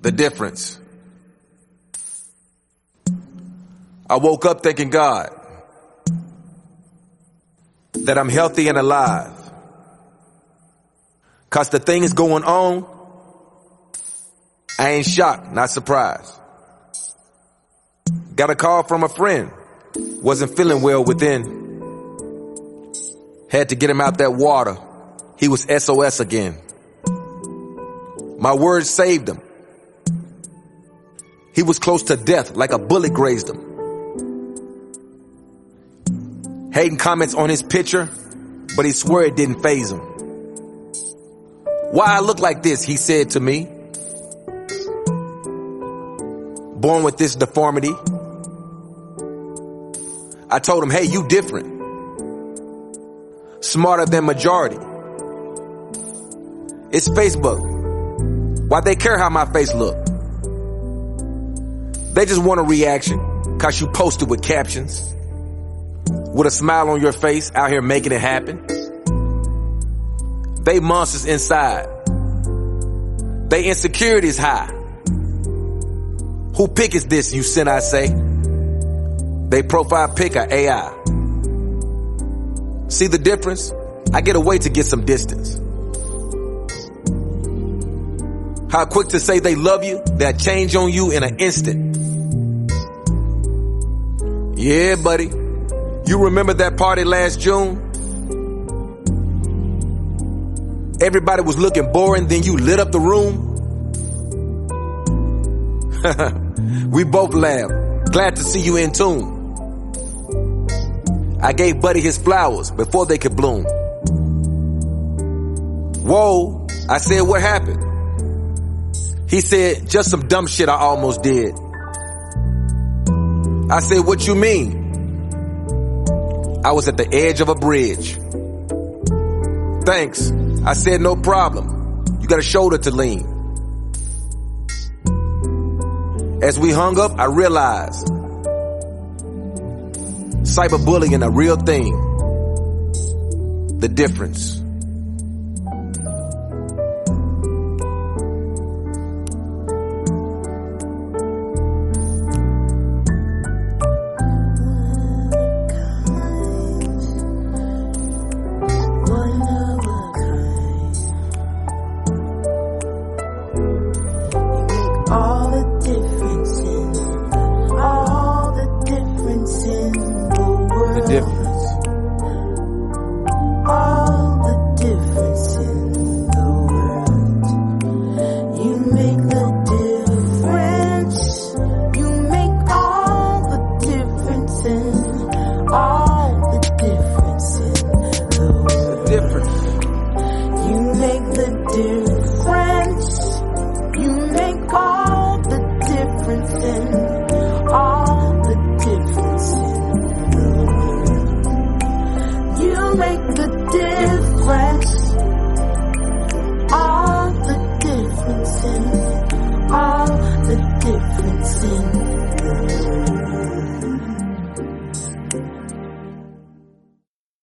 The difference. I woke up thanking God that I'm healthy and alive. 'Cause the thing is going on, I ain't shocked, not surprised. Got a call from a friend, wasn't feeling well within. Had to get him out that water, he was SOS again. My words saved him. He was close to death, like a bullet grazed him. Hating comments on his picture, but he swear it didn't faze him. Why I look like this, he said to me. Born with this deformity. I told him, hey, you different. Smarter than majority. It's Facebook. Why they care how my face look? They just want a reaction, 'cause you posted with captions. With a smile on your face, out here making it happen. They monsters inside. They insecurities high. Who pick is this, you sin, I say? They profile pick or AI. See the difference? I get away to get some distance. How quick to say they love you, they'll change on you in an instant. Yeah, buddy. You remember that party last June? Everybody was looking boring, then you lit up the room. We both laughed. Glad to see you in tune. I gave Buddy his flowers before they could bloom. Whoa, I said, what happened? He said, just some dumb shit I almost did. I said, what you mean? I was at the edge of a bridge. Thanks. I said, no problem. You got a shoulder to lean. As we hung up, I realized cyberbullying a real thing. The difference. All the difference in